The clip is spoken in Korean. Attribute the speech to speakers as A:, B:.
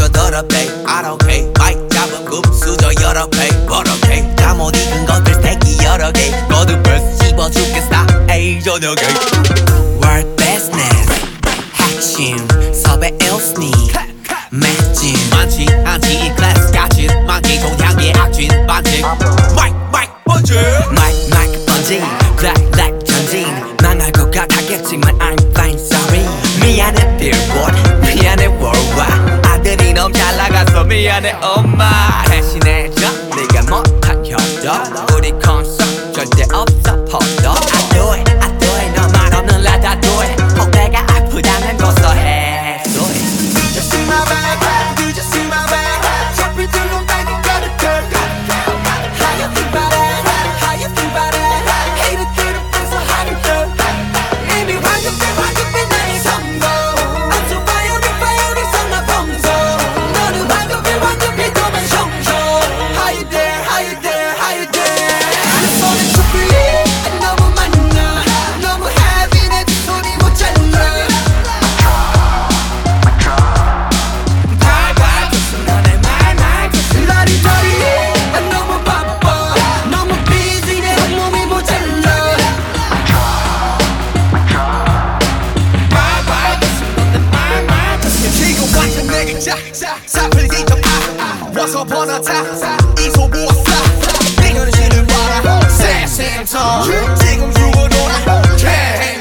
A: 더럽 babe I don't care 마이크 잡은 급수저 여러 배 버럭해 잠못 익은 것들 새끼 여러 개 거듭을 씹어 죽겠다 에이 저녁에 World business 핵심 섭외 일스니 맷진 많지 않지 이 클래스 같은 많기 동향의 악진 반칙 마이크 번지 마이크 번지 black 전진 망할 것 같았겠지만 I'm fine sorry 미안해 billboard 미안해 worldwide 아들이 너무 잘 나가서 미안해 엄마 대신해줘 네가 못한 효도 우리 콘서트 절대 없어 포도 I do it 너 말 없는 라 다 do it 혹 배가 아프다면 고소해 do it
B: Did you see my bag? Did you see my bag? 잡힐 줄로 빨리 가득해 How you think about it? How you think about it? Hater들은 분석하는 듯 이미 완벽해 나의 성공 I'm so fire 성나 봉송 너는 완벽해 도만 성공 How you there? How you there? How you there? 내 손에 촛불이 너무 많아 너무 heavy 내 두 손이 못 잘라 너무 바빠 너무 busy 내 몸이 모자라 지금 완전 내게 사풀기 좀 Once upon a time 이 소부었어 이거는 싫은 봐라 Same time 지금 주고 놀아